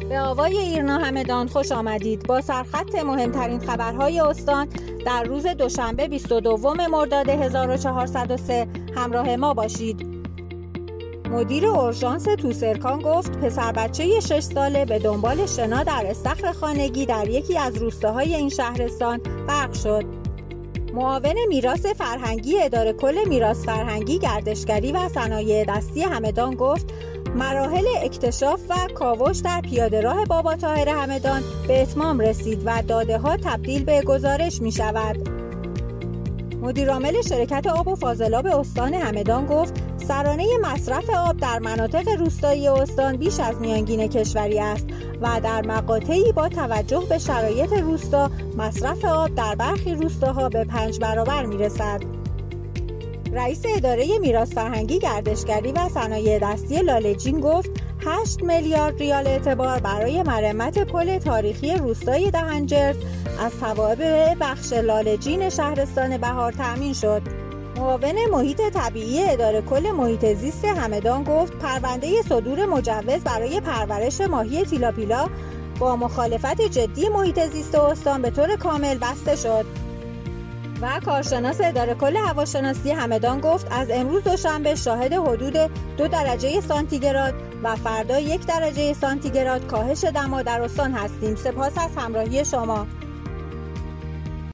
به آوای ایرنا همدان خوش آمدید. با سرخط مهمترین خبرهای استان در روز دوشنبه 22 مرداد 1403 همراه ما باشید. مدیر اورژانس توسرکان گفت پسر بچه 6 ساله به دنبال شنا در استخر خانگی در یکی از روستاهای این شهرستان غرق شد. معاون میراث فرهنگی اداره کل میراث فرهنگی، گردشگری و صنایع دستی همدان گفت مراحل اکتشاف و کاوش در پیاده‌راه بابا طاهر همدان به اتمام رسید و داده‌ها تبدیل به گزارش می‌شود. مدیرعامل شرکت آب و فاضلاب استان همدان گفت سرانه مصرف آب در مناطق روستایی استان بیش از میانگین کشوری است و در مقاطعی با توجه به شرایط روستا مصرف آب در برخی روستاها به 5 برابر می‌رسد. رئیس اداره میراث فرهنگی، گردشگری و صنایع دستی لاله‌جین گفت 8 میلیارد ریال اعتبار برای مرمت پل تاریخی روستای دهنجرد از توابع بخش لاله‌جین شهرستان بهار تأمین شد. معاون محیط طبیعی اداره کل محیط زیست همدان گفت پرونده صدور مجوز برای پرورش ماهی تیلاپیلا با مخالفت جدی محیط زیست استان به طور کامل بسته شد. و کارشناس اداره کل هواشناسی همدان گفت از امروز دوشنبه شاهد حدود 2 درجه سانتیگراد و فردا 1 درجه سانتیگراد کاهش دما در استان هستیم. سپاس از همراهی شما.